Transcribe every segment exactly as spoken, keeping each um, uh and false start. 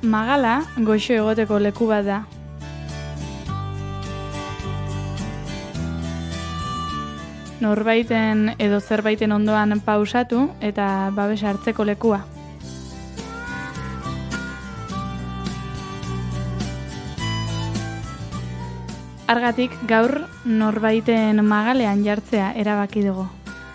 Magala goxo egoteko leku bat da. Norbaiten edo zerbaiten ondoan pausatu eta babes hartzeko lekua. Argatik gaur norbaiten magalean jartzea erabaki dugu.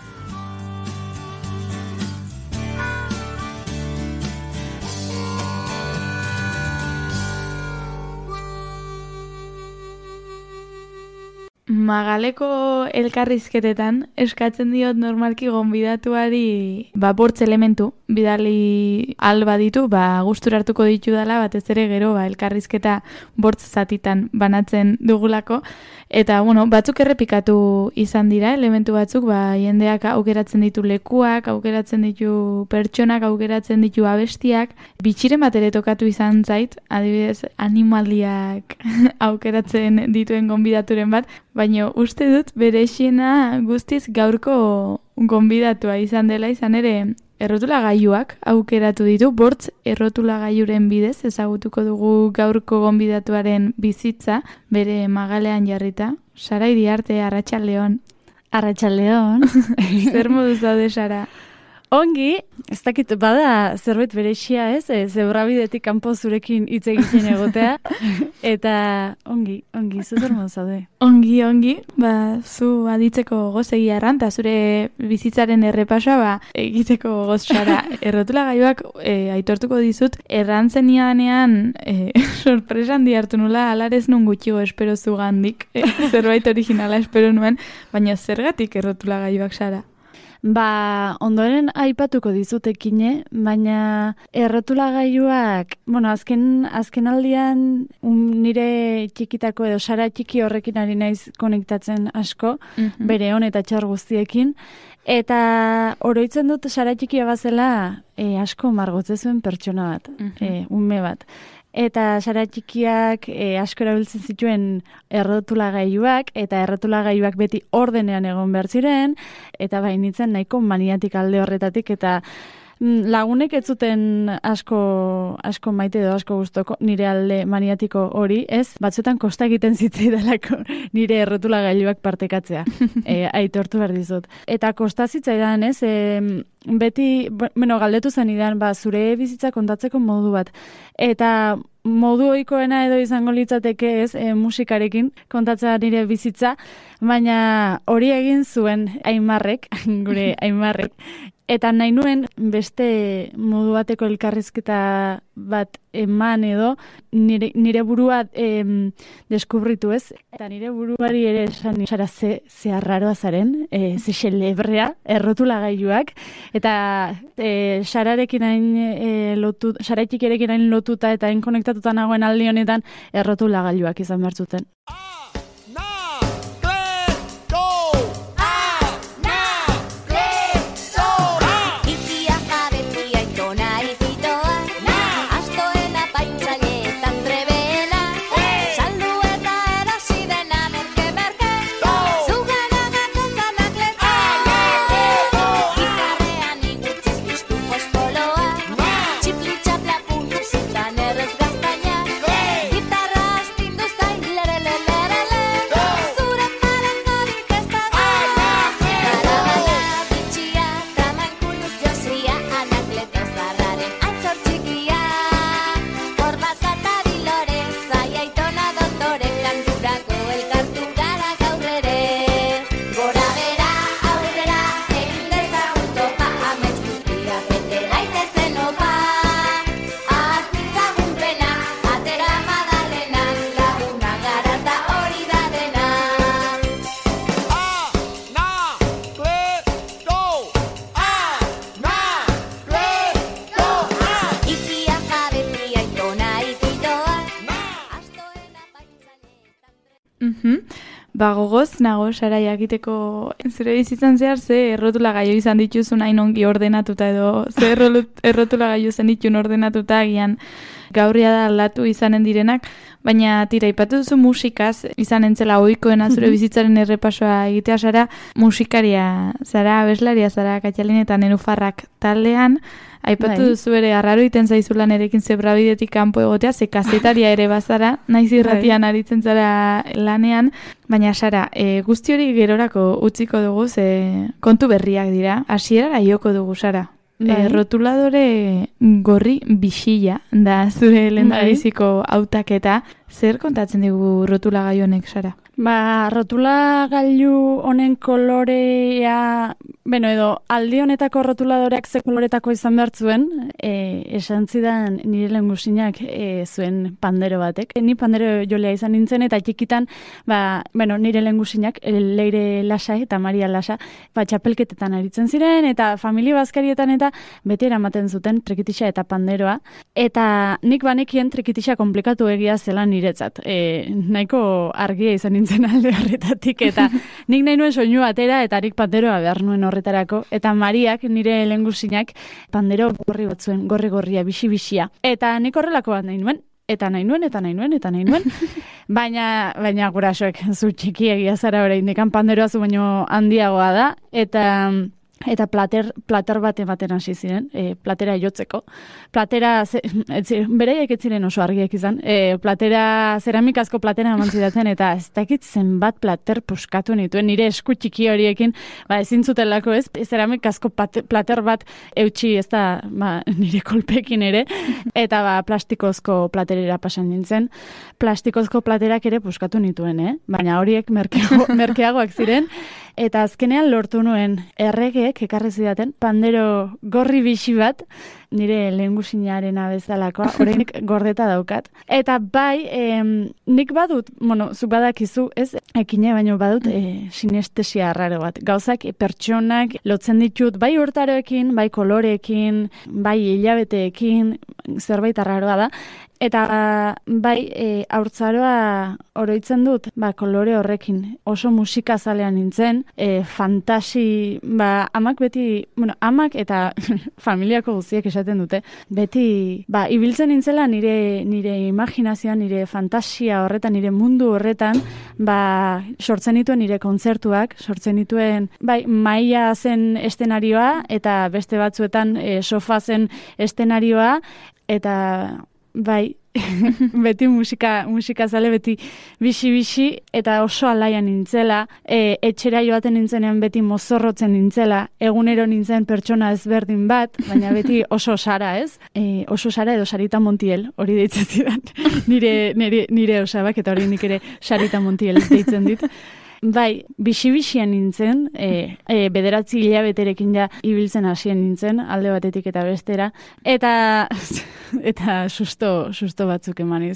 Magaleko elkarrizketetan eskatzen diot normalki gonbidatuari ba bortz elementu bidali alba ditu, ba gustura hartuko ditu dela, batez ere gero ba elkarrizketa bortz zatitan banatzen dugulako eta bueno, batzuk errepikatu izan dira, elementu batzuk ba jendeak aukeratzen ditu lekuak, aukeratzen ditu pertsonak, aukeratzen ditu abestiak, bitxiren bat ere tokatu izan zait, adibidez animaliak aukeratzen dituen gonbidaturen bat, baina uste dut berexiena guztiz gaurko gonbidatua izan dela, izan ere errotulagailuak aukeratu ditu, bortz errotulagailuren bidez ezagutuko dugu gaurko gonbidatuaren bizitza, bere magalean jarrita. Sara Iriarte, Arratsaldeon. Arratsaldeon. Zer modu zaude, Sara? Ongi, ez dakit bada zerbait berexia ez, e, zebrabidetik kanpo zurekin hitz egiten egotea, eta ongi, ongi, zu zer modu zaude? Ongi, ongi, ba, zu aditzeko gozegia erran, eta zure bizitzaren errepasoa ba, egiteko gozara. Errotulagailuak e, aitortuko dizut, errantzen nianean e, sorpresan diartu nula, alarez nun gutxigo espero zugandik, e, zerbait originala espero nuen, baina zergatik errotulagailuak, Sara? Ba, ondoren aipatuko dizutekine, baina errotulagailuak, bueno, azken, azken aldian um, nire txikitako edo Sara txiki horrekin ari naiz konektatzen asko, mm-hmm. bere on eta txar guztiekin, eta oroitzen dut Sara txikia bazela e, asko margotze zuen pertsona bat, mm-hmm. e, ume bat. Eta Sara txikiak e, asko erabiltzen zituen errotulagailuak, eta errotulagailuak beti ordenean egon behar ziren, eta bainitzen nahiko maniatik alde horretatik, eta lagunek ez zuten asko, asko maite edo asko gustoko nire alde maniatiko hori, ez? Batzuetan kosta egiten zitzaidalako nire errotulagailuak partekatzea, e, aitortu behar dizut. Eta kosta zitzaidan, ez? E, beti, bueno, galdetu zenidan, ba, zure bizitza kontatzeko modu bat. Eta modu ohikoena edo izango litzateke, ez, e, musikarekin kontatzea nire bizitza, baina hori egin zuen Aimarrek, gure Aimarrek. Eta nahi nuen beste modu bateko elkarrizketa bat eman edo nire, nire burua em, deskubritu, ez? Eta nire buruari ere esan Sara ze, ze arraroa zaren, e, ze xelebrea, errotulagailuak. Eta e, Sararekin hain e, lotu, Saraitxikerekin hain lotuta eta hain konektatuta nagoen aldi honetan errotulagailuak izan behar zuten. Ba, gogoz nago, Sara, jakiteko zure bizitzan zehar ze errotulagailu izan dituzun hain ongi ordenatuta edo ze errotulagailu zen ditun ordenatuta agian gaurria da aldatu izanen direnak, baina tira, ipatu duzu musikaz, izan entzela ohikoena zure bizitzaren errepasoa egitea zara, musikaria zara, abeslaria zara, Katxalin eta Nenufarrak taldean, aipatu duzu ere, arraro iten zaizula nerekin zebrabidetik kanpo egotea, ze kazetaria ere bazara, naiz irratian aritzen zara lanean, baina Sara, e, guzti hori gerorako utziko dugu, ze kontu berriak dira, hasierara joko dugu, Sara. E, rotuladore gorri bisila da zure lehendabiziko hautaketa. Zer kontatzen digu rotulagailu honek, Sara? Ba, rotulagailu honen kolorea, bueno, edo aldi honetako rotuladoreak ze koloretako izan behar zuen, e, esan zidan nire lehengusinak e, zuen pandero batek. E, ni pandero jolea izan nintzen eta txikitan, ba, bueno, nire lehengusinak, Leire Lasa eta Maria Lasa, ba, txapelketetan aritzen ziren, eta familia bazkarietan eta beti eramaten zuten trikitixa eta panderoa. Eta nik banekien trikitixa komplikatu egia zela niretzat. E, nahiko argia izan nintzen alde horretatik, eta nik nahi nuen soinu atera, eta nik panderoa behar nuen horretarako, eta Mariak, nire lehengusinak, pandero gorri batzuen, gorri-gorria, bisi-bisia. Eta nik horrelako bat nahi nuen, eta nahi nuen, eta nahi nuen, eta nahi nuen, baina, baina gurasoek zu txiki egia zara orain dekan panderoa zu baino handiagoa da, eta... Eta plater, plater bat ematen hasi ziren, e, platera jotzeko. Platera, bereiek ez ziren oso argiek izan, e, platera, zeramikazko platera eman zidaten, eta ez dakit zenbat plater puskatu nituen, nire esku txiki horiekin, ba, ezin zutelako ez, zeramikazko plater bat eutxi ez da, ba, nire kolpekin ere, eta ba, plastikozko platerera pasan nintzen. Plastikozko platerak ere puskatu nituen, eh? Baina horiek merkeago, merkeagoak ziren, eta azkenean lortu nuen erregeek ekarri zidaten pandero gorri bixi bat, nire lehengusinaren bezalakoa, orainik gordeta daukat. Eta bai, em, nik badut, bueno, zu badakizu, ez, ekine baino badut e, sinestesia arraro bat. Gauzak, e, pertsonak lotzen ditut, bai urtaroekin, bai koloreekin, bai hilabeteekin, zerbait arraroa da. Eta bai, e, haurtzaroa oroitzen dut, ba, kolore horrekin oso musikazalean nintzen, e, fantasi, ba, amak beti, bueno, amak eta familiako guztiek esaten dute, beti, ba, ibiltzen nintzela nire, nire imaginazioan, nire fantasia horretan, nire mundu horretan, ba, sortzen dituen nire kontzertuak, sortzen dituen, bai, maila zen estenarioa, eta beste batzuetan e, sofa zen estenarioa, eta... Bai, beti musika, musika zale, beti bixi-bixi, eta oso alaian nintzela, e, etxera joaten nintzenean beti mozorrotzen nintzela, egunero nintzen pertsona ezberdin bat, baina beti oso Sara, ez? E, oso Sara edo Sarita Montiel, hori deitzen zidan, nire, nire, nire osabak, eta hori nik ere Sarita Montiel deitzen dit. Bai, bixi-bixian nintzen, e, e, bederatzi hilabeterekin ja ibiltzen hasien nintzen, alde batetik eta bestera, eta eta susto, susto batzuk emaniz.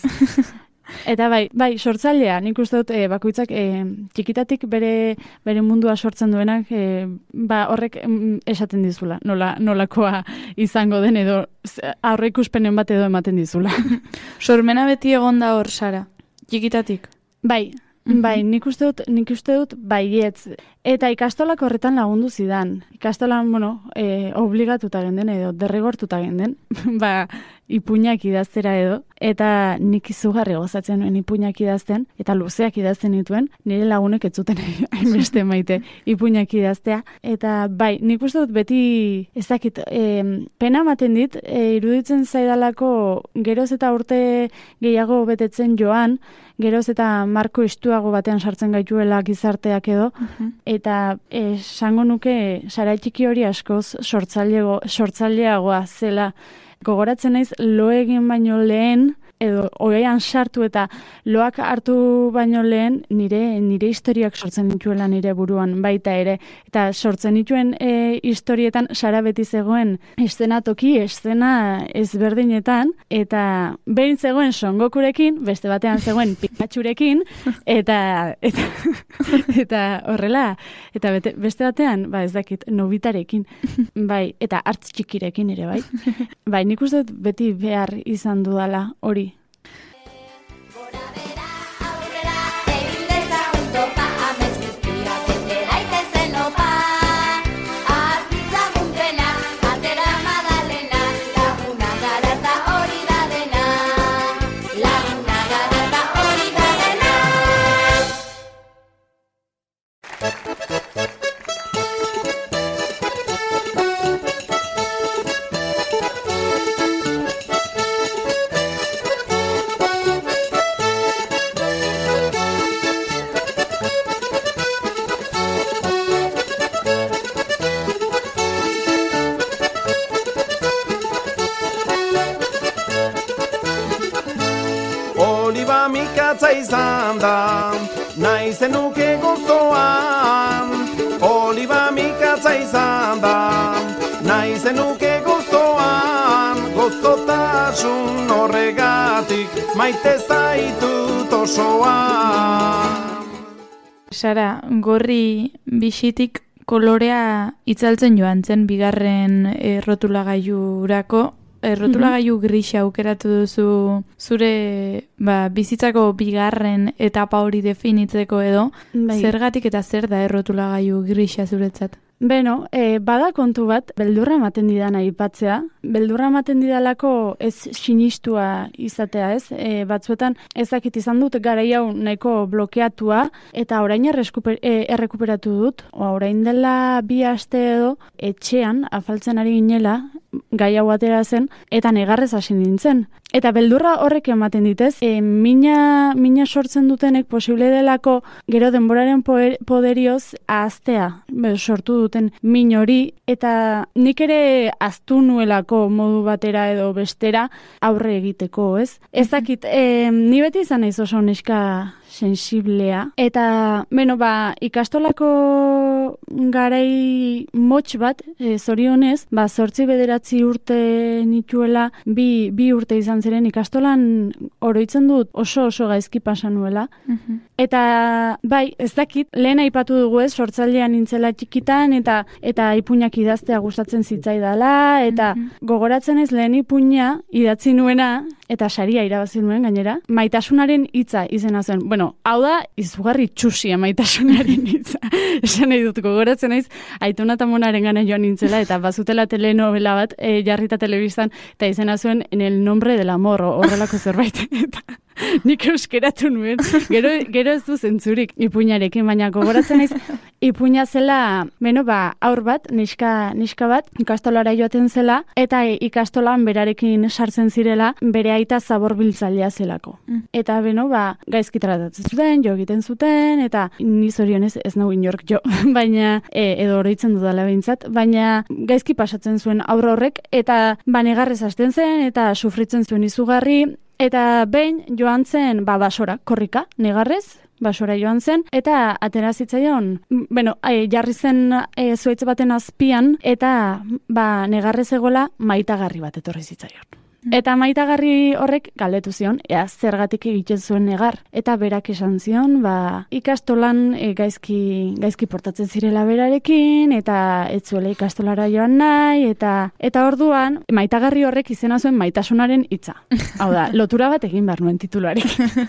Eta bai, bai, sortzailea, nik uste dut, e, bakoitzak e, txikitatik bere, bere mundua sortzen duenak, e, ba, horrek mm, esaten dizula, nola, nolakoa izango den edo aurreikuspenen bat edo ematen dizula. Sormena beti egonda hor, Sara, txikitatik? Bai, Bai, nik uste dut, nik uste dut baietz. Eta ikastolak horretan lagundu zidan. Ikastolan, bueno, e, obligatuta genden edo, derrigortuta genden. ba, ipuinak idaztera edo. Eta nik izugarri gozatzen nuen ipuinak idazten, eta luzeak idazten dituen, nire lagunek ez zuten hainbeste maite ipuinak idaztea. Eta bai, nik uste dut beti, ez dakit, e, pena ematen dit, e, iruditzen zaidalako geroz eta urte gehiago betetzen joan, geroz eta marko istuago batean sartzen gaituela gizarteak edo, uh-huh. Eta esango nuke Sara txiki hori askoz sortzailego, sortzaileagoa zela. Gogoratzen naiz lo egin baino lehen, edo oian sartu eta loak hartu baino lehen nire nire historiak sortzen dituela nire buruan baita ere. Eta sortzen dituen e, historietan Sara beti zegoen eszenatoki, eszena ezberdinetan, eta behin zegoen Son Gokurekin, beste batean zegoen Pikachurekin, eta eta, eta horrela, eta bete, beste batean, ba ez dakit, Nobitarekin, bai, eta hartz txikirekin ere, bai. Bai, nik uste dut beti behar izan dudala hori. mikatza izan da, nahi zenuke gozoan. Oliba mikatza izan da, nahi zenuke gozoan. Gozotasun horregatik, maite zaitut osoan. Sara, gorri bisitik kolorea itzaltzen joan zen bigarren errotulagailurako. Errotulagailu grisa aukeratu duzu zure ba, bizitzako bigarren etapa hori definitzeko edo, bai. Zergatik eta zer da errotulagailu grisa zuretzat? Beno, e, bada kontu bat, beldurra ematen didan aipatzea. Beldurra ematen didalako ez sinistua izatea, ez? E, batzuetan ezakit izan dut garai hau nahiko blokeatua eta orain erreskuper, e, errekuperatu dut. O, orain dela bi aste edo etxean afaltzen ari ginela, gai hau atera zen, eta negarrez hasi nintzen. Eta beldurra horrek ematen ditez, e, mina, mina sortzen dutenek posible delako gero denboraren poderioz ahaztea sortu duten min hori, eta nik ere ahaztu nuelako modu batera edo bestera aurre egiteko, ez? Ez dakit, e, ni beti izan naiz oso neska sensiblea, eta, beno, ba, ikastolako garai motx bat, e, zorionez, ba, zortzi bederatzi urte nituela, bi, bi urte izan ziren ikastolan oroitzen dut oso oso gaizki pasa nuela. Uh-huh. Eta, bai, ez dakit, lehen aipatu dugu ez, sortzailean nintzela txikitan, eta eta ipuinak idaztea gustatzen zitzaidala, eta uh-huh. gogoratzen ez lehen ipuina idatzi nuena, eta saria irabazi nuen gainera, maitasunaren hitza izena zen. Bueno, hau da, izugarri txusia maitasunaren hitza. Esan nahi dut, gogoratzen naiz, Aitona eta Monaren gana joan nintzela, eta bazutela telenovela bat, e, jarrita telebistan, eta izena zuen En el nombre del amor, horrelako zerbait. Eta nik euskeratu nuen, gero, gero ez du zentzurik ipuinarekin, baina gogoratzen naiz, ipuina zela, beno, ba, aur bat, niska, niska bat, ikastolara joaten zela, eta ikastolan berarekin sartzen zirela, bere aita zaborbiltzailea zelako. Mm. Eta, beno, ba, gaizki tratatzen zuten, jo egiten zuten, eta ni zorionez ez nago inork jo, baina, e, edo oroitzen dudala behintzat, baina gaizki pasatzen zuen aur horrek, eta ba, negarrez hasten zen, eta sufritzen zuen izugarri, eta behin joan zen, ba, basora, korrika, negarrez, basora joan zen, eta atera zitzaion, bueno, e, jarri zen e, zuaitz baten azpian, eta ba, negarrez egola maitagarri bat etorri zitzaion. Eta maitagarri horrek galdetu zion, ea zergatik egiten zuen negar. Eta berak esan zion, ba, ikastolan e, gaizki, gaizki portatzen zirela berarekin, eta ez zuela ikastolara joan nahi, eta eta orduan, maitagarri horrek izena zuen maitasunaren hitza. Hau da, lotura bat egin behar nuen tituluarik.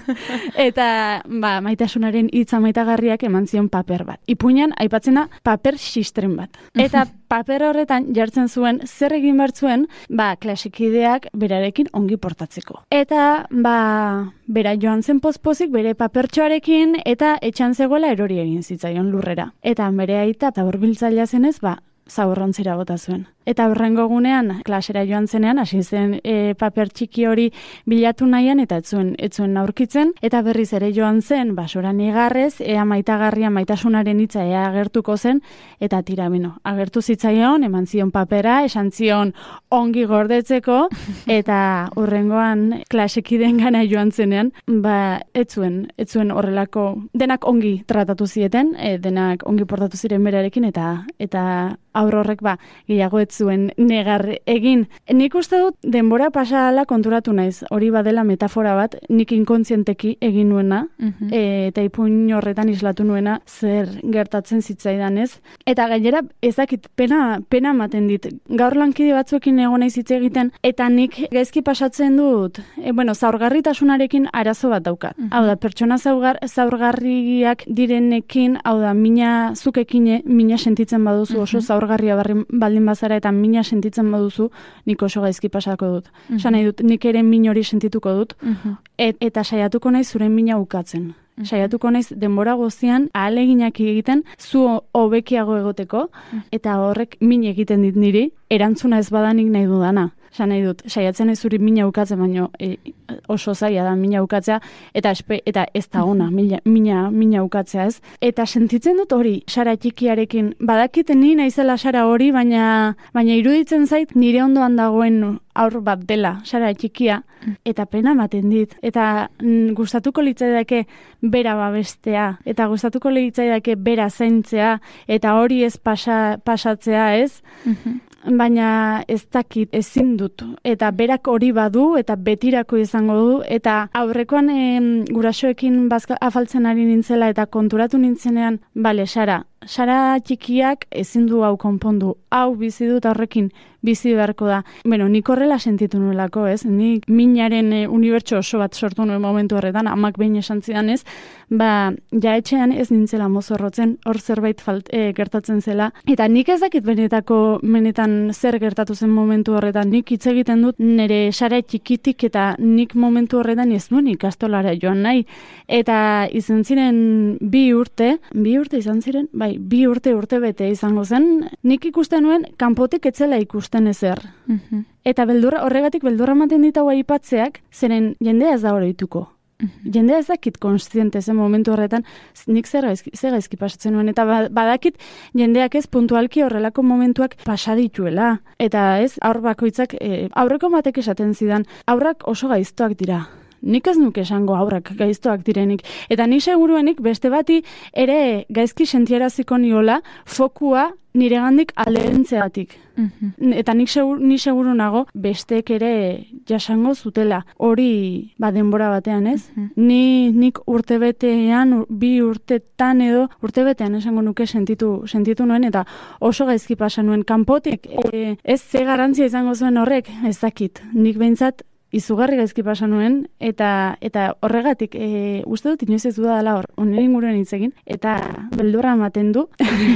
Eta, ba, maitasunaren hitza maitagarriak eman zion paper bat. Ipuinan, aipatzena, paper sistren bat. Eta paper horretan jartzen zuen, zer egin behar zuen, ba, klasikideak berarekin ongi portatzeko. Eta, ba, bera joan zen pozpozik bere papertxoarekin eta etxan zegoela erori egin zitzaion lurrera. Eta bere aita eta horbiltzailea zenez, ba, zaborrontzira bota zuen. Eta horrengo gunean, klasera joan zenean, hasi zen e, paper txiki hori bilatu nahian, eta etzuen, etzuen aurkitzen, eta berriz ere joan zen, basora negarrez, ea maitagarria maitasunaren hitza ea agertuko zen, eta tira, bino, agertu zitzaion, eman zion papera, esan zion ongi gordetzeko, eta horrengoan klasekideen gana joan zenean, ba, etzuen, etzuen horrelako, denak ongi tratatu zieten, e, denak ongi portatu ziren berarekin, eta eta aur horrek ba, gehiago ez zuen negar egin. Nik uste dut denbora pasala konturatu naiz, hori badela metafora bat, nik inkontzienteki egin nuena, uh-huh. e, eta ipuin horretan islatu nuena zer gertatzen zitzaidan ez. Eta gainera, ez dakit, pena, pena ematen dit. Gaur lankide batzuekin egon naiz hitz egiten, eta nik gaizki pasatzen dut, e, bueno, zaurgarritasunarekin arazo bat daukat. Uh-huh. Hau da, pertsona zaurgar, zaurgarriak direnekin, hau da, mina zukekine, mina sentitzen baduzu oso uh-huh. zaurgarria baldin bazara eta mina sentitzen baduzu, nik oso gaizki pasako dut. Uh-huh. Esan nahi dut, nik ere min hori sentituko dut, uh-huh. et, eta saiatuko naiz zure mina ukatzen. Uh-huh. Saiatuko naiz denbora guztian ahaleginak egiten zu hobekiago egoteko, uh-huh. eta horrek min egiten dit niri, erantzuna ez badanik nahi dudana. Esan nahi dut, saiatzen ez zuri mina ukatzen, baino e, oso zaila da mina ukatzea, eta, espe, eta ez da ona, mina, mina, mina ukatzea ez. Eta sentitzen dut hori, Sara txikiarekin, badakiten ni naizela Sara hori, baina, baina iruditzen zait nire ondoan dagoen aur bat dela, Sara txikia, eta pena ematen dit. Eta mm, gustatuko litzaidake bera babestea, eta gustatuko litzaidake bera zaintzea, eta hori ez pasa, pasatzea ez, baina ez dakit ezin dut. Eta berak hori badu, eta betirako izango du, eta aurrekoan em, gurasoekin bazka afaltzen ari nintzela, eta konturatu nintzenean, bale, Sara, Sara txikiak ezin du hau konpondu, hau bizi dut horrekin bizi beharko da. Bueno, nik horrela sentitu nuelako, ez? Nik minaren e, unibertso oso bat sortu nuen momentu horretan, amak behin esan zidan ez, ba, ja etxean ez nintzela mozorrotzen, hor zerbait falt, e, gertatzen zela. Eta nik ez dakit benetako, benetan zer gertatu zen momentu horretan, nik hitz egiten dut nire Sara txikitik, eta nik momentu horretan ez nuen ikastolara joan nahi. Eta izan ziren bi urte, bi urte izan ziren, bai, bi urte urte bete izango zen, nik ikusten nuen kanpotik etzela ikusten ezer. Mhm. Eta beldurra, horregatik beldurra ematen dit hau aipatzeak, zeren jendea ez da oroituko. Mhm. Jendea ez dakit konstiente zen momentu horretan, nik zer gaizki, zer gaizki pasatzen nuen, eta ba- badakit jendeak ez puntualki horrelako momentuak pasa dituela. Eta ez, aur bakoitzak, e, aurreko batek esaten zidan, aurrak oso gaiztoak dira. Nik ez nuke esango aurrak gaiztoak direnik. Eta ni seguruenik beste bati ere gaizki sentieraziko niola fokua niregandik aldeentzeatik. Mhm. Eta nik seguru, ni seguru nago besteek ere jasango zutela. Hori ba denbora batean, ez? Mhm. Ni nik urtebetean, ur- bi urtetan edo urtebetean esango nuke sentitu sentitu nuen, eta oso gaizki pasa nuen kanpotik. E, ez ze garrantzia izango zuen horrek, ez dakit. Nik behintzat izugarri gaizki pasa nuen, eta eta horregatik e, uste dut inoiz ez dudala hor, onire inguruan hitz egin, eta beldurra ematen du.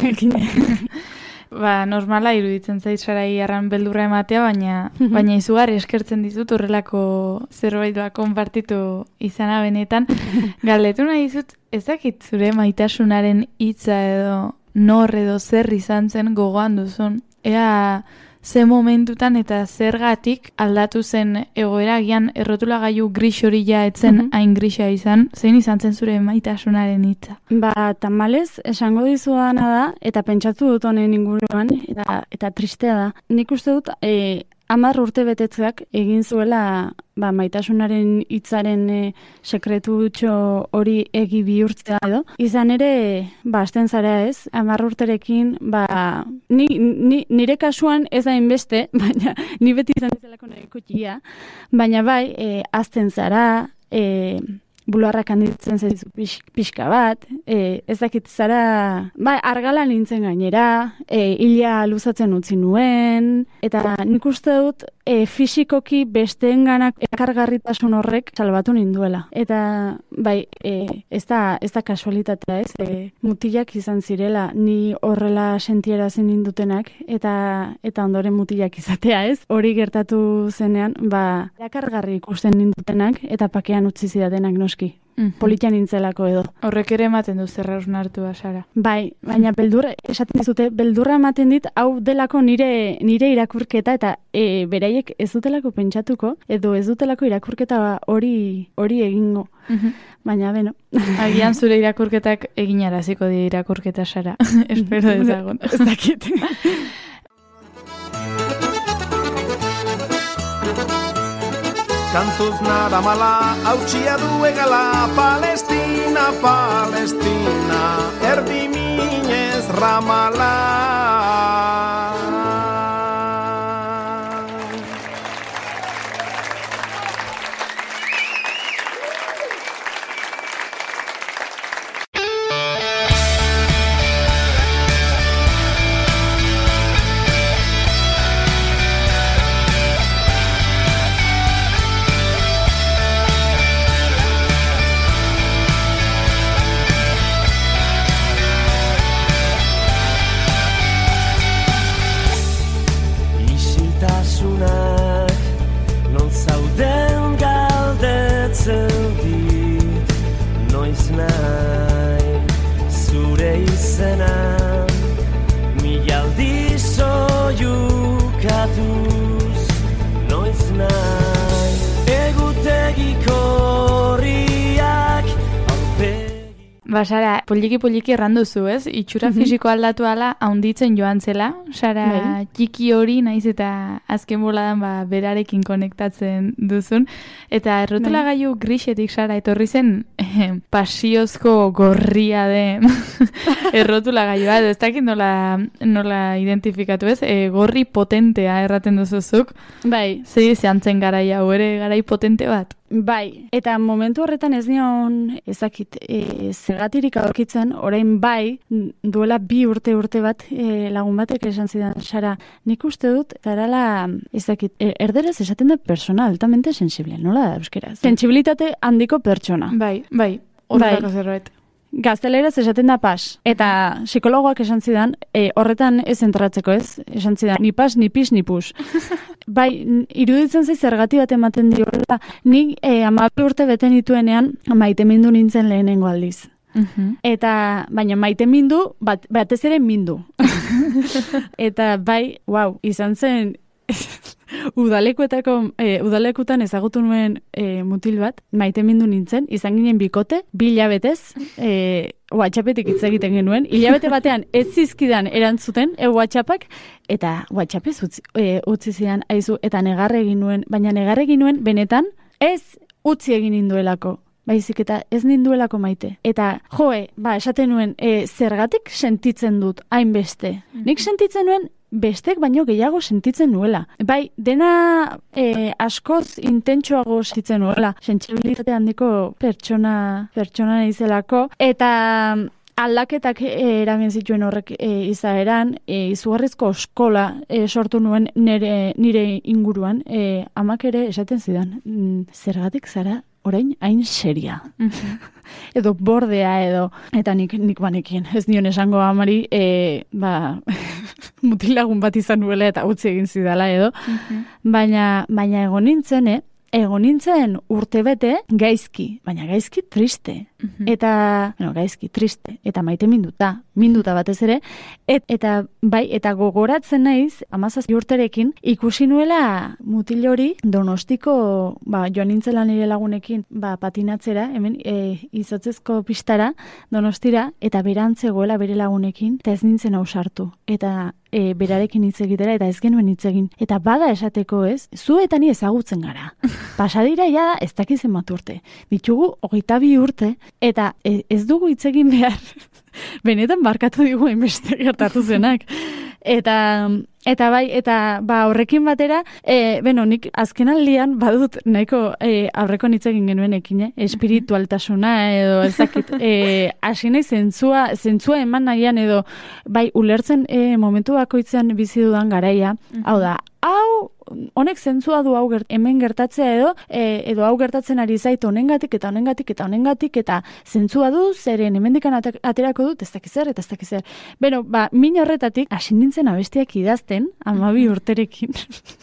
Ba, normala iruditzen zait Sarai arran beldurra ematea, baina baina izugarri eskertzen dizut horrelako zerbait bat konpartitu izana benetan. Galdetu nahi dizut, ez dakit zure maitasunaren hitza edo nor edo zer izan zen gogoan duzun. Ea ze momentutan eta zergatik aldatu zen egoera, agian errotulagailu gris hori ja etzen Mhm. hain grisa izan, zein izan zen zure maitasunaren hitza? Ba, tamalez, esango dizudana da, eta pentsatu dut honen inguruan, eta, eta tristea da. Nik uste dut, e, hamar urte betetzeak egin zuela ba, maitasunaren hitzaren e, sekretutxo hori egi bihurtzea edo. Izan ere, ba, hasten zara ez, hamar urterekin, ba, ni, ni, nire kasuan ez da inbeste, baina ni beti izan zelako nahiko txikia, baina bai, e, azten zara, e, bularrak handitzen zaizu pix, pixka bat, e, ez dakit zara, bai, argala nintzen gainera, e, hila luzatzen utzi nuen, eta nik uste dut e, fisikoki besteenganak ekargarritasun horrek salbatu ninduela. Eta bai, e, ez da, ez da kasualitatea ez, e, mutilak izan zirela, ni horrela sentierazen nindutenak, eta eta ondoren mutilak izatea ez, hori gertatu zenean, ba, erakargarri ikusten nindutenak, eta pakean utzi zidatenak noski. Mhm. Politia nintzelako edo. Horrek ere ematen du zerra hartua, Sara. Bai, baina beldurra, esaten dizute, beldurra ematen dit, hau delako nire nire irakurketa, eta e, beraiek ez dutelako pentsatuko, edo ez dutelako irakurketa hori hori egingo. Mhm. Baina, beno. Agian zure irakurketak eginaraziko di irakurketa, Sara. Espero dezagun. Ez dakit. Kantuz nada mala, hautsia du egala, Palestina, Palestina, erdi minez ramala. Ba, Sara, poliki-poliki erranduzu, ez? Itxura Mhm. fisiko aldatu ala, haunditzen joan zela. Sara, Bai. txiki hori, naiz eta azken boladan ba, berarekin konektatzen duzun. Eta errotulagailu grisetik, Sara, etorri zen eh, pasiozko gorria den errotulagailua. Ez dakit nola, nola identifikatu, ez? E, gorri potentea erraten duzuzuk. Bai, Zer izan zen garaia, hau ere garai potente bat? bai, eta momentu horretan ez nion ezakit e, zergatirik aurkitzen, orain bai, duela bi urte urte bat e, lagun batek esan zidan, Sara, nik uste dut, tarala, ezakit, e, erderaz esaten da persona altamente sensible, nola da euskeraz? Sensibilitate handiko pertsona. Bai, bai, horretako zerbait. Gazteleraz esaten da pas. Eta psikologoak esan zidan, e, horretan ez entratzeko ez, esan zidan, ni pas, ni pis, ni pus. Bai, n- iruditzen zaiz zergati bat ematen diola, nik e, hamabi urte bete nituenean maite mindu nintzen lehenengo aldiz. Mhm. Eta, baina maite mindu, bat, batez ere mindu. Eta bai, wow, izan zen, udalekuetako, e, udalekutan ezagutu nuen e, mutil bat, maite mindu nintzen, izan ginen bikote, bi hilabetez, e, WhatsAppetik hitz egiten genuen, hilabete batean ez zizkidan erantzuten, e, WhatsAppak, eta WhatsAppez utzi, e, utzi zidan, aizu, eta negarre egin nuen, baina negarre egin nuen, benetan, ez utzi egin ninduelako. Baizik eta ez ninduelako maite. Eta, joe, ba, esaten nuen, e, zergatik sentitzen dut hainbeste. Nik sentitzen nuen bestek baino gehiago sentitzen nuela. Bai, dena e, askoz intentsuago sentitzen nuela. Sentsibilitate handiko pertsona, pertsona naizelako. Eta aldaketak e, eragin zituen horrek e, izaeran, e, izugarrizko eskola e, sortu nuen nire, nire inguruan. E, amak ere esaten zidan, mm, zergatik zara orain hain seria. Edo bordea edo, eta nik, nik banekin, ez nion esango amari, e, ba, mutilagun bat izan nuela eta utzi egin zidala edo, baina, baina egon nintzen, eh? Egon nintzen urtebete gaizki, baina gaizki triste. Eta, bueno, gaizki triste, eta maite minduta, minduta batez ere, et, eta bai, eta gogoratzen naiz, hamazazpi urterekin, ikusi nuela mutil hori Donostiko, ba, joan nintzela nire lagunekin, ba, patinatzera, hemen, e, izotzezko pistara, Donostira, eta berantzegoela bere lagunekin, eta ez nintzen ausartu. Eta e, berarekin hitz egitera, eta ez genuen hitz egin. Eta bada esateko ez, zu eta ni ezagutzen gara. Pasadira ja ez dakizen bat urte. Ditugu hogeita bi urte, eta e, ez dugu hitz egin behar. Benetan barkatu digu hainbeste gertatu zenak. Eta, eta bai, eta ba horrekin batera, e, beno, nik azkenaldian badut nahiko e, aurreko hitz egin genuen ekine, espiritualtasuna edo ezakit, e, hasi nahi zentzua, zentzua eman nahian edo, bai, ulertzen e, momentu bakoitzean bizi dudan garaia, hau da, hau, honek zentzua du hau gert, hemen gertatzea edo, e, edo hau gertatzen ari zait honengatik eta honengatik eta honengatik eta zentzua du, zeren hemendikan ate- aterako dut, ez dakiz zer eta ez dakiz zer. Beno, ba, min horretatik, hasi nintzen abestiak idazten, hamabi urterekin,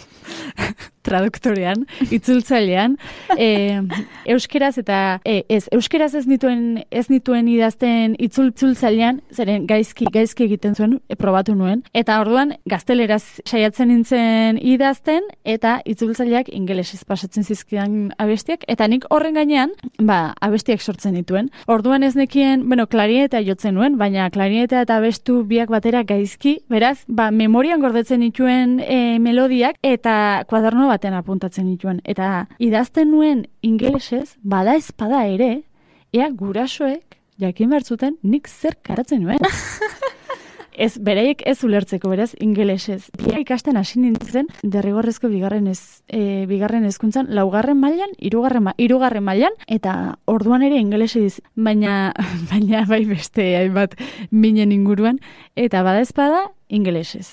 traduktorean, itzultzailean, e, euskeraz eta, e, ez, euskeraz ez nituen, ez nituen idazten itzultzailean, zeren gaizki, gaizki egiten zuen, e, probatu nuen, eta orduan gazteleraz saiatzen nintzen idazten, eta itzultzaileak ingelesez pasatzen zizkidan abestiak, eta nik horren gainean, ba, abestiak sortzen dituen. Orduan ez nekien, bueno, klarinetea jotzen nuen, baina klarinetea eta abestu biak batera gaizki, beraz, ba, memorian gordetzen dituen e, melodiak, eta kuaderno baten apuntatzen dituen. Eta idazten nuen ingelesez, bada espada ere, ea gurasoek, jakin bertzuten, nik zer karatzen nuen. Ez, bereiek ez ulertzeko, beraz, ingelesez. Bia ikasten hasi nintzen, derrigorrezko bigarren ez, e, bigarren hezkuntzan, laugarren mailan, hirugarren ma, hirugarren mailan, eta orduan ere ingelesez, baina, baina bai beste hainbat minen inguruan, eta bada espada ingelesez.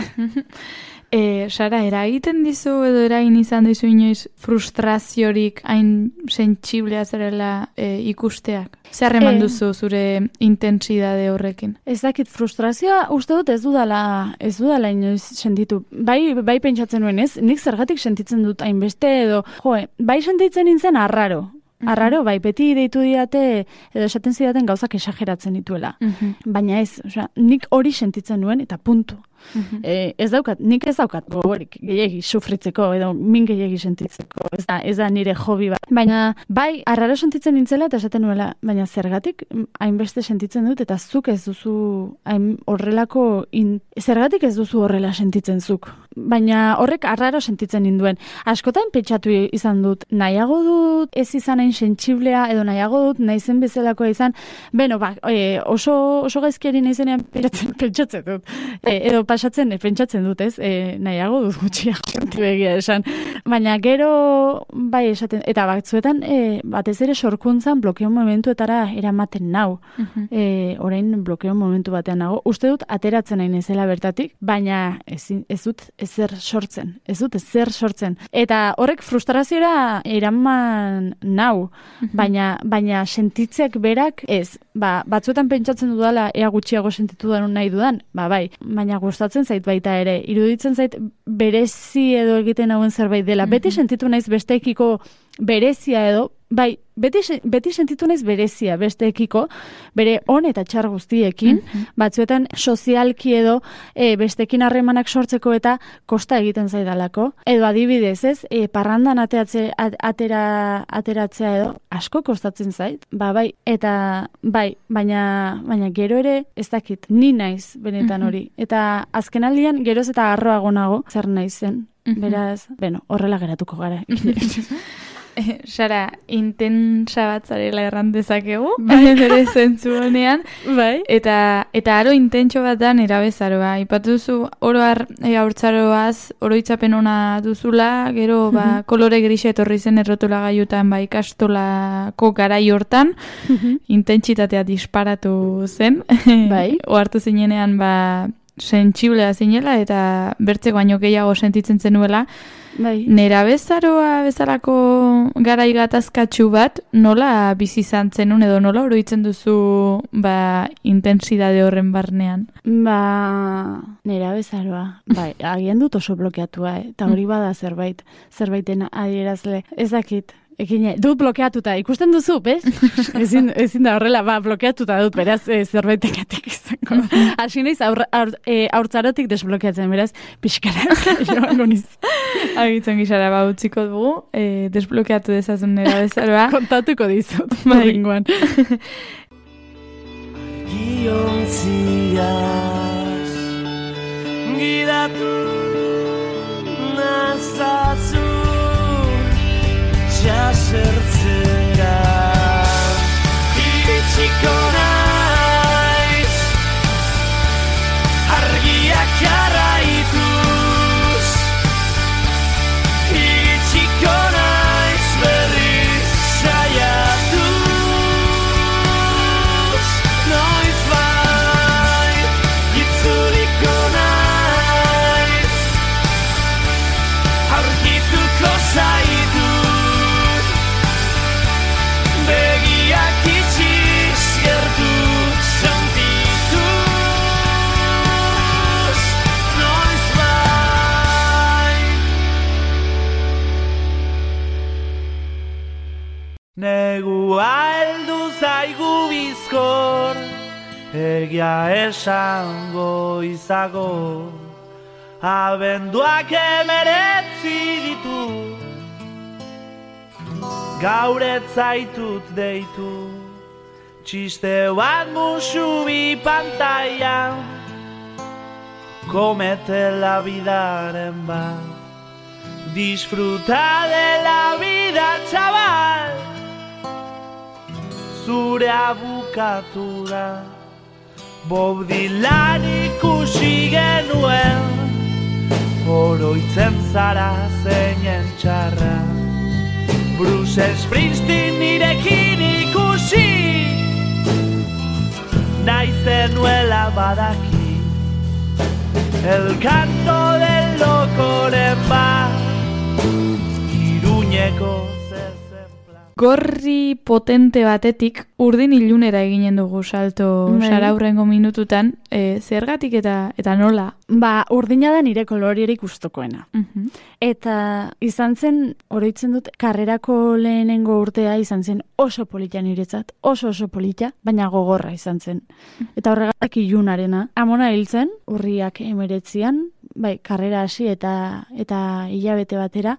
E, Sara, eragiten dizu edo eragin izan dizu inoiz frustraziorik hain sentsiblea zerela e, ikusteak? Zer eman Eh, duzu zure intensidade horrekin? Ez dakit frustrazioa, uste dut ez dudala, ez dudala inoiz sentitu. Bai, bai pentsatzen nuen ez, nik zergatik sentitzen dut hainbeste edo, joe, bai sentitzen nintzen arraro. Arraro, bai, beti deitu didate, edo esaten zidaten gauzak esageratzen dituela. Baina ez, osea, nik hori sentitzen nuen, eta puntu. Uh-huh. E, ez daukat, nik ez daukat gogorik gehiegi sufritzeko edo min gehiegi sentitzeko. Ez da, ez da nire hobi bat. Baina bai, arraro sentitzen nintzela eta esaten nuela, baina zergatik hainbeste sentitzen dut eta zuk ez duzu hain horrelako in... zergatik ez duzu horrela sentitzen zuk. Baina horrek arraro sentitzen ninduen. Askotan pentsatu izan dut, nahiago dut ez izan hain sentsiblea edo nahiago dut naizen bezalakoa izan, beno, ba, e, oso, oso gaizkiari naizenean pentsatzen, pentsatzen dut. E, edo pasatzen, e, pentsatzen dut, ez? E, nahiago dut gutxiago begia esan. Baina gero, bai esaten, eta batzuetan, e, batez ere sorkuntzan blokeo momentuetara eramaten nau. Uh-huh. E, orain blokeo momentu batean nago. Uste dut ateratzen nahi nezela bertatik, baina ez, ez dut ezer sortzen. Ez dut ezer sortzen. Eta horrek frustraziora eraman nau, uh-huh. baina, baina sentitzeak berak ez. Ba, batzuetan pentsatzen dudala ea gutxiago sentitu da nahi dudan, ba bai, baina gustatzen zait baita ere, iruditzen zait berezi edo egiten hauen zerbait dela. Mm-hmm. Beti sentitu naiz besteekiko berezia edo, bai, beti, beti sentitu naiz berezia besteekiko, bere on eta txar guztiekin, mm-hmm. batzuetan sozialki edo e, bestekin harremanak sortzeko eta kosta egiten zaidalako. Edo adibidez, ez, e, parrandan ateatze, atera, ateratzea edo asko kostatzen zait, ba bai, eta bai, baina, baina gero ere ez dakit, ni naiz benetan hori. Mm-hmm. Eta azkenaldian geroz eta harroago nago zer naizen. Mm-hmm. Beraz, beno, horrela geratuko gara. Sara, intensa bat zarela erran dezakegu, bai. Bere zentzu honean, bai. Eta, eta aro intentso bat da nera bezaroa. Ipatu duzu oroar e, haurtzaroaz, oroitzapen ona duzula, gero ba, uh-huh. kolore grisa etorri zen errotola gaiutan, ba, ikastolako garai hortan, uh-huh. intentsitatea disparatu zen, bai. Ohartu zinenean, ba, sentsiblea zinela eta bertzeko baino gehiago sentitzen zenuela. Bai. Nera bezaroa bezalako garai gatazkatxu bat nola bizi izan zenun edo nola oroitzen duzu ba, intensidade horren barnean? Ba, nera bezaroa. Bai, agian dut oso blokeatua, eh? Eta hori bada zerbait, zerbaiten adierazle. Ez dakit. Ekine, dut blokeatuta, ikusten duzu, bez? ezin, ezin da horrela, ba, blokeatuta dut, beraz, e, zerbaitekatik izango. Hasi naiz, aur, aur, e, aurtzarotik desblokeatzen, beraz, pixkara, joango niz. Agitzen gizara, ba, utziko dugu, e, desblokeatu dezazun nera bezaroa. Kontatuko dizut, moringoan. Giontziaz, gidatu nazazu, Jasertzera iritsiko naiz, argiak jarraituz, iritsiko naiz berriz saiatuz, noizbait itzuliko naiz, aurkituko zaitu. Begiak itxiz gertu sentituz, noizbait. Negua heldu zaigu bizkor, egia esango izago, abenduak emeretzi ditu. Gaur ez zaitut deitu, txiste bat musu bi pantailan, komete la bidaren bat, disfruta de la vida, chaval, zure abukatu da, Bob Dylan ikusi genuen, oroitzen zara zeinen txarra. Bruce Springsteen nirekin ikusi, naizenuela badaki, el canto del locoren bat, Iruñeko gorri potente batetik urdin ilunera eginen dugu salto Bai. Saraurrengo minututan, e, zergatik eta eta nola? Ba, urdina da nire kolorierik gustokoena. Mhm. Eta izan zen, oroitzen dut, karrerako lehenengo urtea izan zen oso polita niretzat, oso oso polita, baina gogorra izan zen. Eta horregatik ilunarena. Amona hil zen, urriak emeretzian, bai, karrera hasi eta eta hilabete batera.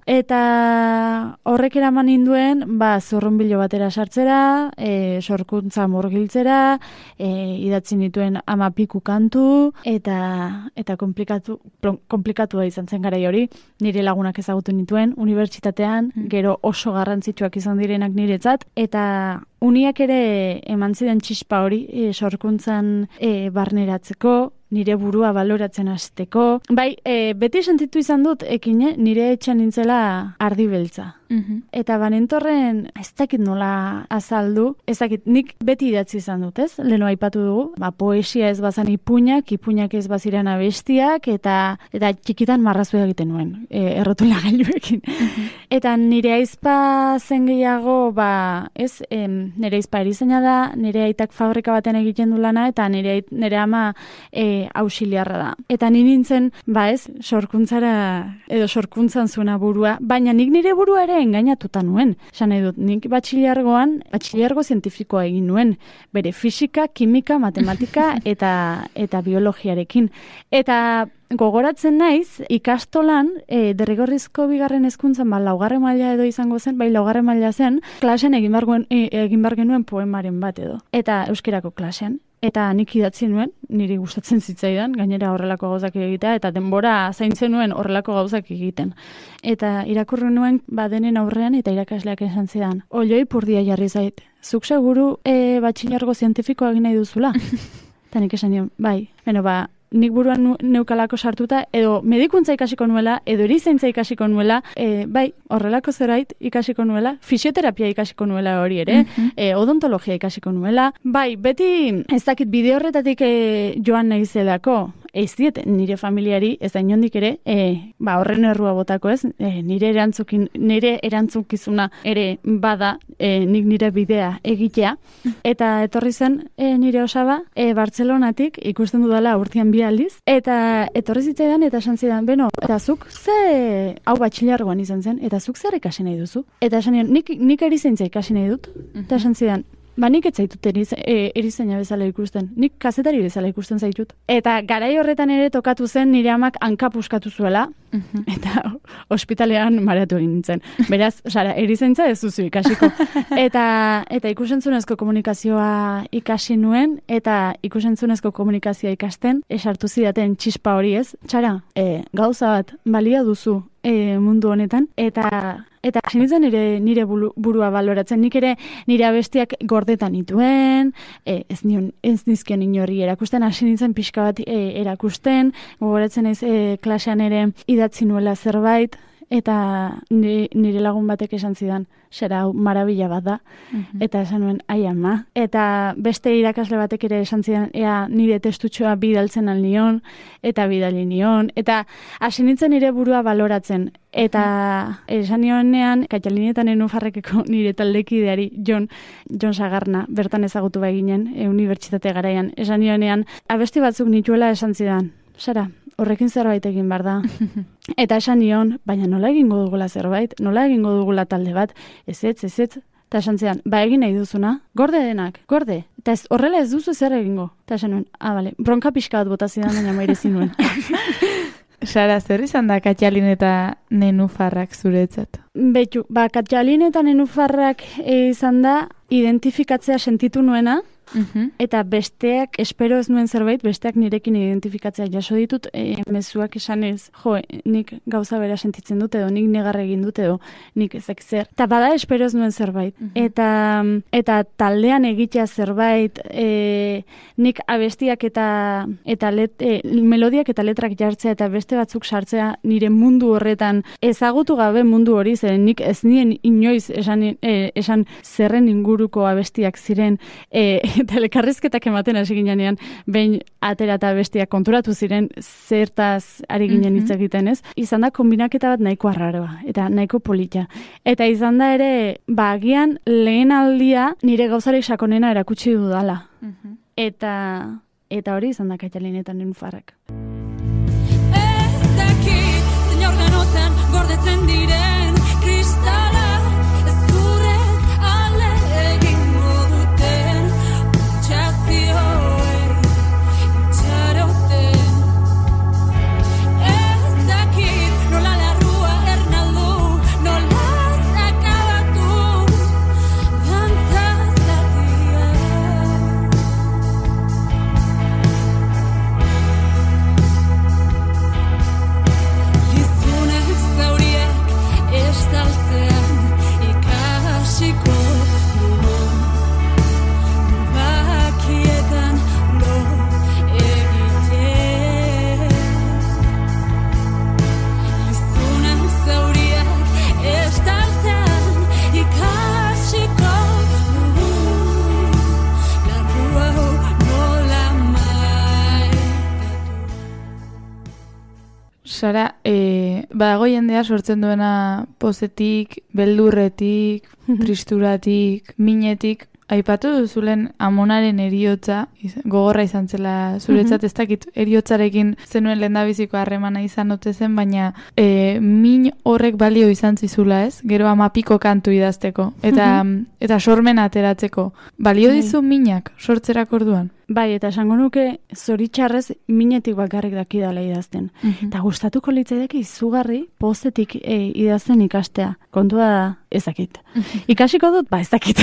Eta horrek eraman induen, ba, zurrunbilo batera sartzera, e, sorkuntza murgiltzera, e, idatzi nituen ama piku kantu, eta eta komplikatu, komplikatua izan zen garai hori, nire lagunak ezagutu nituen, unibertsitatean, gero oso garrantzitsuak izan direnak niretzat, eta uniak ere eman zidan txispa hori, e, sorkuntzan e, barneratzeko, nire burua baloratzen hasteko. Bai, e, beti sentitu izan dut, ekine, nire etxean nintzela ardi beltza. Mhm. Eta banentorren, ez dakit nola azaldu, ez dakit, nik beti idatzi izan dut, ez? Leno aipatu dugu, ba, poesia ez bazan ipuinak, ipuinak ez baziran abestiak, eta eta txikitan marrazua egiten nuen, e, errotula gailuekin. Eta nire aizpa zen gehiago, ba, ez, em, nire aizpa erizaina da, nire aitak fabrika baten egiten du lana, eta nire, nire ama e, auxiliarra da. Eta ni nintzen, ba ez, sorkuntzara, edo sorkuntzan zuena burua, baina nik nire burua ere engainatuta nuen. Esan nahi dut, nik batxiliargoan, batxiliargo zientifikoa egin nuen, bere fisika, kimika, matematika eta eta biologiarekin. Eta gogoratzen naiz, ikastolan, e, derrigorrizko bigarren hezkuntzan, ba, laugarren maila edo izango zen, bai, laugarren maila zen, klasen egin behar guen- e, egin behar genuen poemaren bat edo. Eta euskerako klasen. Eta nik idatzi nuen, niri gustatzen zitzaidan, gainera horrelako gauzak egitea, eta denbora zaintzen nuen horrelako gauzak egiten. Eta irakurri nuen badenen aurrean, eta irakasleak esan zidan, oioi purdia jarri zait, zuk seguru e, batxilargo zientifikoa egin nahi duzula? Eta nik esan nion, bai, beno, ba, nik buruan nu- neukalako sartuta, edo medikuntza ikasiko nuela, edo erizaintza ikasiko nuela, e, bai, horrelako zerbait ikasiko nuela, fisioterapia ikasiko nuela hori ere, e, odontologia ikasiko nuela, bai, beti ez dakit bide horretatik e, joan naizelako, ez diet nire familiari, ez da inondik ere, e, ba, horren errua botako ez, e, nire erantzukin, nire erantzukizuna ere bada, e, nik nire bidea egitea, eta etorri zen e, nire osaba, e, Bartzelonatik ikusten dudala urtean bi aldiz, eta etorri zitzaidan eta esan zidan, beno, eta zuk ze, hau batxilargoan izan zen, eta zuk zer ikasi nahi duzu? Eta esan nion, nik, nik erizaintza ikasi nahi dut, eta esan zidan, ba, nik ez zaitut eriz, e, erizaina bezala ikusten. Nik kazetari bezala ikusten zaitut. Eta garai horretan ere tokatu zen nire amak hanka puskatu zuela, eta ospitalean mareatu egin nintzen. Beraz, Sara, erizaintza ez duzu ikasiko. Eta, eta ikusentzunezko komunikazioa ikasi nuen, eta ikusentzunezko komunikazioa ikasten, esartu zidaten txispa hori ez. Sara, e, gauza bat, balia duzu e, mundu honetan, eta Eta hasi nintzen nire, nire bulu- burua baloratzen. Nik ere nire abestiak gordetan nituen, e, ez, nion, ez nizkion inorri erakusten, hasi nintzen pixka bat e, erakusten, gogoratzen ez e, klasean ere idatzi nuela zerbait, eta nire, nire lagun batek esan zidan, Sara, hau marabila bat da, eta esan nuen, ai ama. Eta beste irakasle batek ere esan zidan, ea nire testutxoa bidaltzen alnion, eta bidali nion, eta hasi nintzen nire burua baloratzen. Eta esan nionean, Katalininetan Nenufarrekeko nire taldekideari, Jon, Jon Sagarna, bertan ezagutu bai ginen, e, unibertsitate garaian, esan nionean, abesti batzuk nituela esan zidan, Sara, horrekin zerbait egin behar da. Eta esan nion, baina nola egingo dugula zerbait, nola egingo dugula talde bat, ez ez, ez ez, eta esan zidan, ba egin nahi duzuna, gorde denak, gorde, eta ez, horrela ez duzu zer egingo. Eta esan nuen, ah, bale, bronka pixka bat bota zidan, baina mairezi nuen. Sara, zer izan da Katalin eta Nenufarrak zuretzat? Betu, ba, Katalin eta Nenufarrak e, izan da, identifikatzea sentitu nuena, Mhm. eta besteak, espero ez nuen zerbait, besteak nirekin identifikatzea jaso ditut, e, mezuak esanez, jo, nik gauza bera sentitzen dut, edo nik negar egin dut, edo nik ezak zer. Eta bada, espero ez nuen zerbait. Eta, eta taldean egitea zerbait, e, nik abestiak eta, eta let, e, melodiak eta letrak jartzea, eta beste batzuk sartzea nire mundu horretan ezagutu gabe mundu hori, zeren nik ez nien inoiz esan, e, esan zerren inguruko abestiak ziren, e, eta elkarrizketak ematen hasi ginean, behin atera eta bestia konturatu ziren zertaz ari ginen hitz egiten, ez? Izan da kombinaketa bat nahiko arraroa, eta nahiko polita. Eta izan da ere, ba, agian lehen aldia nire gauzarik sakonena erakutsi dudala. Eta, eta hori izan da Kaitalinetan Nenfarrak. Ez dakit, señor ganotan gordetzen diren kristala, ez zurek ale egingo duten txazioei itxaroten. Ez dakit, nola larrua ernaldu, nola zakabatu dantzaz zatia. Gizunek zauriek estaltzean ikasiko dugu, bakietan lo egiten. Gizunek zauriek estaltzean ikasiko dugu, larrua hau nola maitatu. Sara, e, badago jendea sortzen duena pozetik, beldurretik, tristuratik, minetik, aipatu duzulen amonaren eriotza, iz- gogorra izan zela zuretzat, ez dakit eriotzarekin zenuen lehendabiziko harremana izan ote zen, baina e, min horrek balio izan zizula, ez? Gero amapiko kantu idazteko, eta, eta sormen ateratzeko. Balio Bai. dizu minak sortzerako orduan? Bai, eta esango nuke zoritxarrez minetik bakarrik dakidala idazten. Eta gustatuko litzaidake izugarri pozetik e, idazten ikastea. Kontua da, ez dakit. Ikasiko dut, ba ez dakit.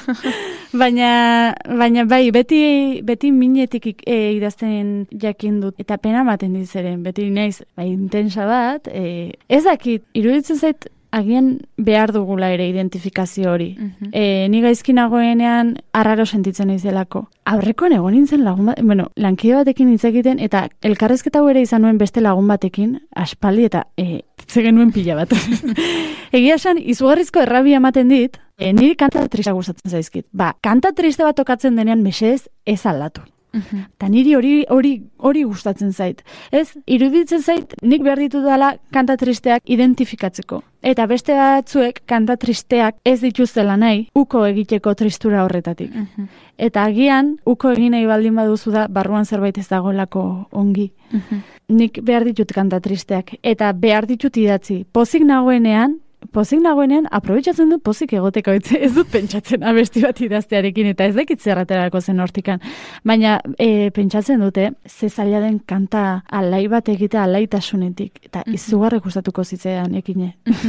baina, baina bai, beti, beti minetik ik- e, idazten jakin dut. Eta pena ematen dizeren, beti naiz, bai, intensa bat, e, ez dakit, iruditzen zait, agian behar dugula ere identifikazio hori. E, ni gaizki nagoenean arraro sentitzen naizelako. Aurrekoan egon nintzen lagun bat, bueno, lankide batekin hitz egiten, eta elkarrezketa hau ere izan nuen beste lagun batekin, aspaldi eta e, hitz egin nuen pila bat. Egia esan, izugarrizko errabia ematen dit, e, niri kanta triste gustatzen zaizkit. Ba, kanta triste bat tokatzen denean mesedez ez aldatu. Eta niri hori hori hori gustatzen zait. Ez, iruditzen zait nik behar ditu dela kanta tristeak identifikatzeko. Eta beste batzuek kanta tristeak ez dituztela nahi uko egiteko tristura horretatik. Eta agian uko egin nahi baldin baduzu da barruan zerbait ez dagoelako ongi. Nik behar ditut kanta tristeak eta behar ditut idatzi. Pozik nagoenean Pozik nagoenean, aprobetxatzen dut pozik egoteko, ez, ez dut pentsatzen abesti bat idaztearekin, eta ez dakit zerraterako zen hortikan. Baina e, pentsatzen dute, ze zaila den kanta alai bat egitea alaitasunetik, eta izugarri gustatuko zitzaidan ekine.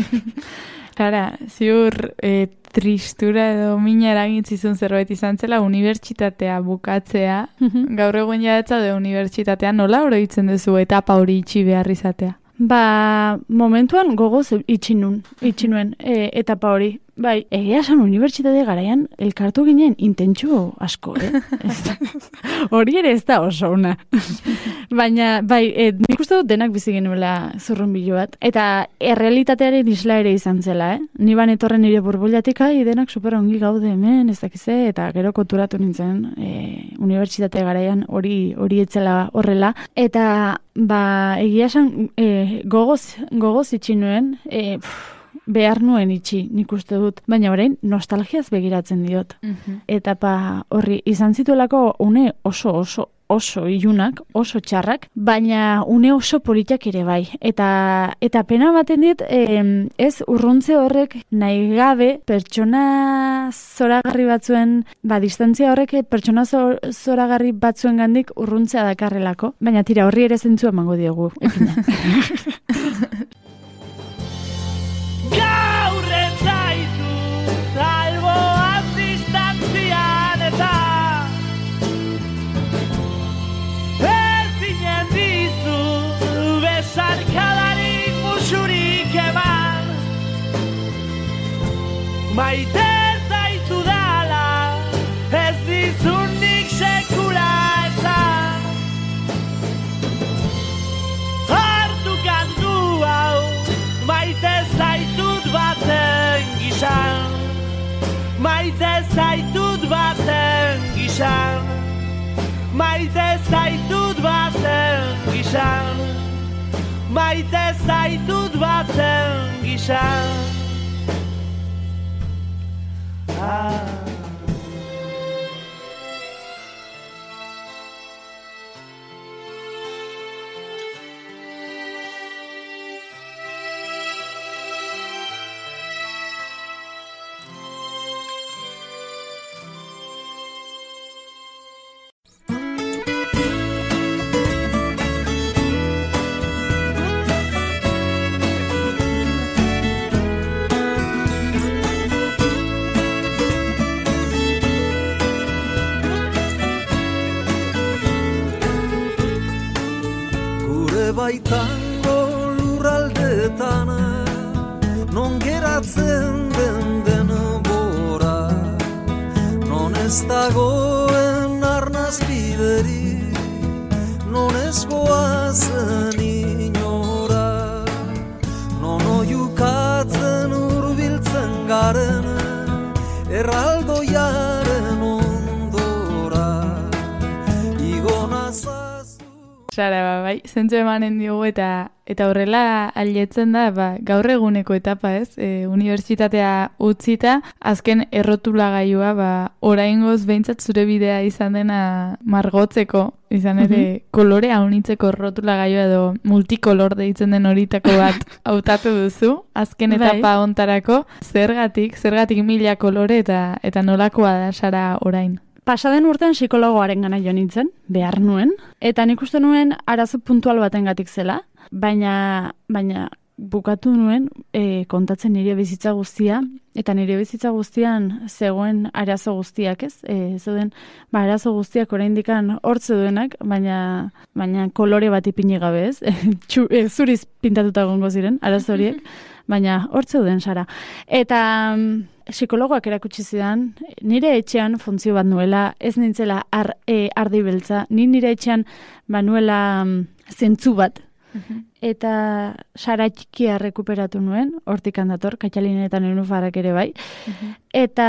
Klara, ziur e, tristura edo mina eragintzizun zerbait izan zela unibertsitatea bukatzea, gaur egun jadatza de unibertsitatea, nola oroitzen duzu etapa hori itxi behar izatea? Ba, momentuan gogoz itxi nun, itxi nuen e, etapa hori. Bai, egia esan unibertsitate garaian elkartu ginen intentsu asko, eh? Hori ere ez da oso una. Baina, bai, e, nik uste dut denak bizi genuela zurrunbilu bat. Eta errealitatearen isla ere izan zela, eh? Ni ban etorren nire burbulatik, ai, denak super ongi gaude hemen, ez dakize, eta gero konturatu nintzen e, unibertsitate garaian hori hori etzela horrela. Eta, ba, egia esan e, gogoz, gogoz itxi nuen, e, pff, behar nuen itxi, nik uste dut, baina orain nostalgiaz begiratzen diot. Etapa horri izan zituelako une oso oso oso ilunak, oso txarrak, baina une oso politak ere bai. Eta eta pena ematen dit, eh, ez urruntze horrek nahi gabe pertsona zoragarri batzuen, ba, distantzia horrek pertsona zor, zoragarri batzuen gandik urruntzea dakarrelako, baina tira horri ere zentzu emango diogu. Gaur ez zaitut alboan distantzian eta ezinen dizu besarkadarik musurik eman. Maite zaitu dala ez dizunik sekula esan. Hartu kantu hau maite zaitut baten gizan, maite zaitut baten gizan. gisan, maite zaitut bazen gisan, maite zaitut bazen gisan. Ah. Baitango lurraldetan non geratzen den denbora, non ez dagoen arnaz bideri, non ez goazen inora, non oiukatzen urbiltzen garen erraldoiaren ondora, igonazaz. Sara, ba, bai, zentzu emanen diogu eta eta horrela ailetzen da, ba, gaur eguneko etapa, ez? E, unibertsitatea utzita, azken errotulagailua, ba, oraingoz behintzat zure bidea izan dena margotzeko, izan ere mm-hmm. kolore haunitzeko errotulagailua edo multikolor deitzen den horitako bat hautatu duzu, azken etapa bai. Hontarako, zergatik, zergatik mila kolore eta eta nolakoa da Sara orain? Pasaden urtean psikologoaren gana jo nintzen, behar nuen, eta nik uste nuen arazo puntual batengatik zela, baina, baina bukatu nuen e, kontatzen nire bizitza guztia, eta nire bizitza guztian zegoen arazo guztiak, ez? E, zeuden, ba, arazo guztiak oraindikan hortze duenak, baina, baina kolore bat ipini gabe, ez? Txu, e, zuriz pintatuta gongo ziren, arazo horiek, baina hortze duen Sara. Eta psikologoak erakutsi zidan, nire etxean funtzio bat nuela, ez nintzela ar, e, ardi beltza, ni nire etxean ba nuela zentzu bat, uh-huh. eta Sara txikia rekuperatu nuen, hortik handator, Katxalinetan enufarak ere bai, uh-huh. eta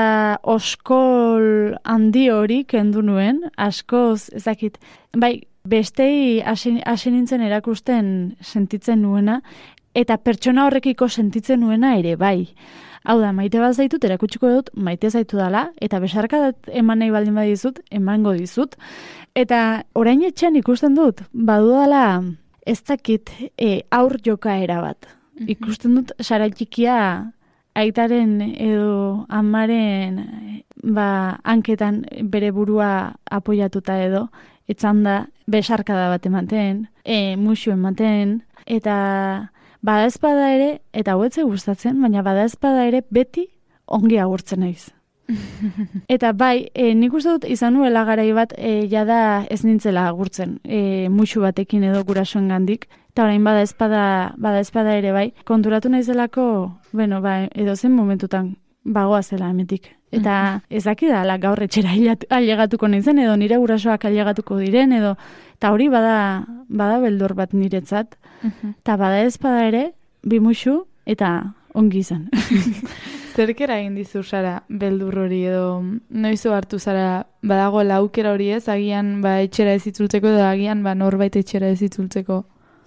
oskol handi hori kendu nuen, askoz, ezakit, bai, bestei hasi nintzen erakusten sentitzen nuena, eta pertsona horrekiko sentitzen nuena ere bai. Hau da, maite bat zaitut, erakutsiko dut, maite zaitu dala, eta besarkadat eman nahi baldin badizut, emango dizut. Eta orain etxean ikusten dut, badu dala ez dakit e, aur jokaera bat. Mm-hmm. Ikusten dut Sara txikia aitaren edo amaren ba, hanketan bere burua apoiatuta edo, etzan da besarkada bat ematen, e, musu ematen, eta bada ezpada ere, eta hauetze gustatzen, baina bada ezpada ere beti ongi agurtzen naiz. Eta bai, e, nik uste dut izan nuela garai bat, e, jada ez nintzela agurtzen, e, musu batekin edo gurasoen gandik, eta orain bada ezpada, bada ezpada ere bai, konturatu naizelako, bueno, ba, edo zen momentutan bagoa zela emetik. Eta ez dakidala gaur etxera ailegatuko naizen, edo nire gurasoak ailegatuko diren, edo eta hori bada, bada beldor bat niretzat, eta bada ezpada ere, bimuxu eta ongi izan. Zerkera egin dizu Sara beldur hori edo noizu hartu zara badagoela aukera hori ez, agian ba, etxera ez itzultzeko edo agian ba, norbait etxera ez itzultzeko?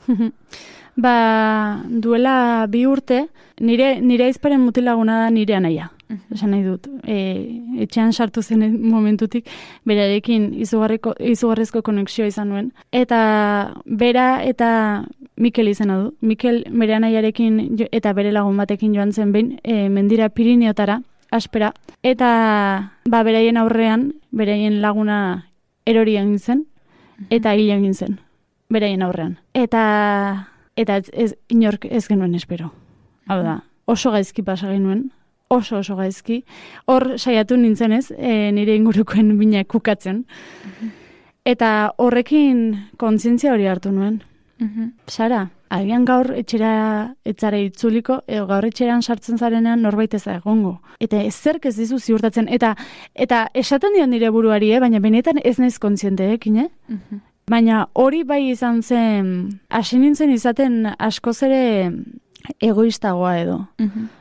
Ba, duela bi urte, nire, nire aizparen mutilaguna da nire anaia. Esan nahi dut, e, etxean sartu zen momentutik, berarekin izugarriko, izugarrezko konexioa izan nuen. Eta bera eta Mikel izena du. Mikel bere anaiarekin eta bere lagun batekin joan zen behin, e, mendira Pirineotara, aspera. Eta ba, beraien aurrean, beraien laguna erori egin zen, eta hil egin zen, beraien aurrean. Eta, eta ez, ez, inork ez genuen espero. Hau da, oso gaizki pasa genuen. Oso oso gaizki. Hor saiatu nintzen ez, e, nire ingurukoen binak kukatzen. Uh-huh. Eta horrekin kontzientzia hori hartu nuen. Uh-huh. Sara, agian gaur etxera etzara itzuliko, edo gaur etxeran sartzen zarenean norbait ez da egongo. Eta ezerk ez dizu ziurtatzen. Eta eta esaten dion nire buruari, eh? Baina benetan ez naiz kontziente, ekin, eh? Uh-huh. Baina hori bai izan zen, hasi nintzen izaten askoz ere egoistagoa edo. Uh-huh.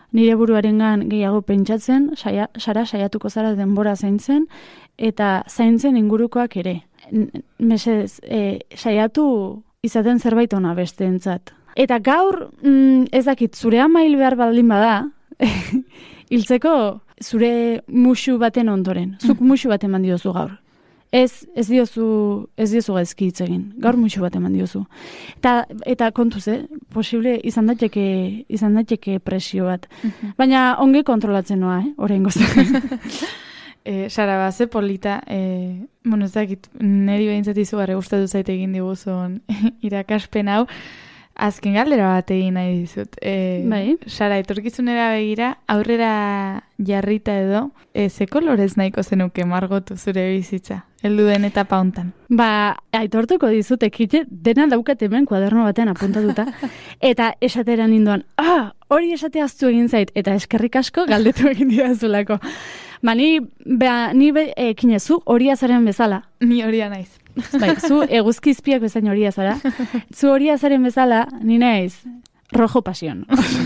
nire buruarengan gehiago pentsatzen, saia, Sara saiatuko zara denbora zaintzen, eta zaintzen ingurukoak ere. Mesedez, e, saiatu izaten zerbait ona besteentzat. Eta gaur, mm, ez dakit, zure ama hil behar baldin bada, hiltzeko zure musu baten ondoren. Zuk musu bat eman diozu gaur. Ez, ez diozu, ez diozu gaizki hitz egin. Gaur musu bat eman diozu. Eta, eta kontuz, eh? Posible izan daiteke, izan daiteke presio bat. Baina onge kontrolatzen noa, eh? Oraingoz. E, Sara, ba, ze polita, e, bueno, ez dakit, neri behintzat izugarri gustatu zaite egin diguzun irakaspen hau, azken galdera bat egin nahi dizut. E, bai. Sara, etorkizunera begira, aurrera jarrita edo, e, ze kolorez nahiko zenuke margotu zure bizitza, heldu den etapa hontan? Ba, aitortuko dizut, ekite, dena daukat hemen kuaderno batean apuntatuta, eta esatera ninduan, ah, hori esatea aztu egin zait, eta eskerrik asko galdetu egin didazulako. Ba, ni, ba, ni be, ekinezu horia zaren bezala. Ni horia naiz. Bai, zu eguzkizpiak bezain horia zara. Zu horia zaren bezala, ni naiz rojo pasión.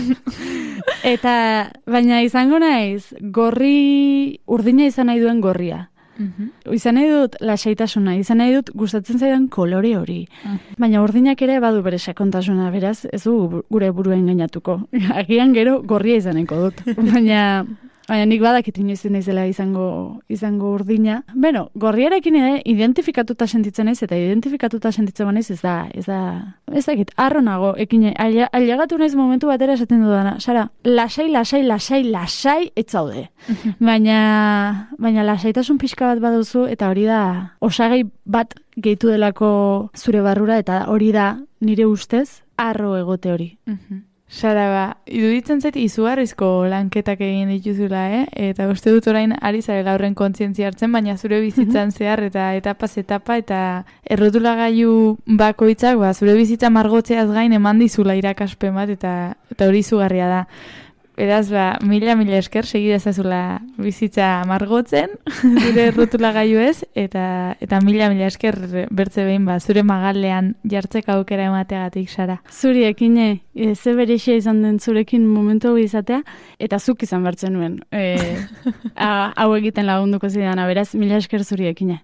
Eta, baina izango naiz, gorri, urdina izan nahi duen gorria. Uh-huh. Izan nahi dut lasaitasuna, izan nahi dut gustatzen zaidan kolore hori. Uh-huh. Baina urdinak ere badu bere sakontasuna, beraz, ez du gure burua engainatuko. Agian gero gorria izan nahiko dut. Baina... Baina nik badakit inoiz naizela izango izango urdina. Beno, gorriarekin ere identifikatuta sentitzen naiz eta identifikatuta sentitzen naiz ez da, ez da, ez dakit, harro nago, ekine, ailegatu naiz momentu batera esaten dudana. Sara, lasai, lasai, lasai, lasai etzaude. baina, baina lasaitasun pixka bat baduzu eta hori da osagai bat gehitu delako zure barrura eta hori da nire ustez harro egote hori. Sara, ba, iruditzen zait izugarrizko lanketak egin dituzula, eh? Eta uste dut orain ari zarela horren kontzientzia hartzen, baina zure bizitzan zehar eta etapaz etapa eta errotulagailu bakoitzak, ba, zure bizitza margotzeaz gain eman dizula irakaspen bat eta eta hori izugarria da. Beraz, ba, mila mila esker segi dezazula bizitza margotzen, zure errotulagailu ez, eta eta mila mila esker bertze behin, ba, zure magalean jartzeko aukera emateagatik, Sara. Zuri ekine, e, ze berexia izan den zurekin momentu hau izatea, eta zuk izan bertzen nuen. E, a, hau egiten lagunduko zidana, beraz, mila esker zuri ekine.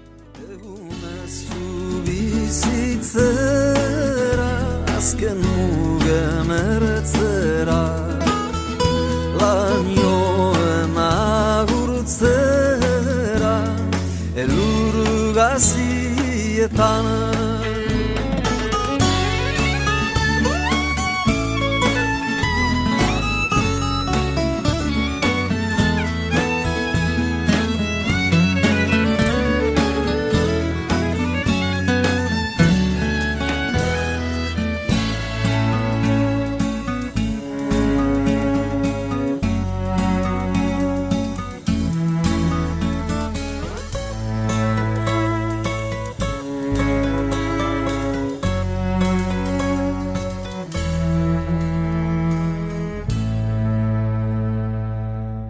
Egunezu bizitzera, azken mugen erretzera, lanioen agurtzera, elur gazietan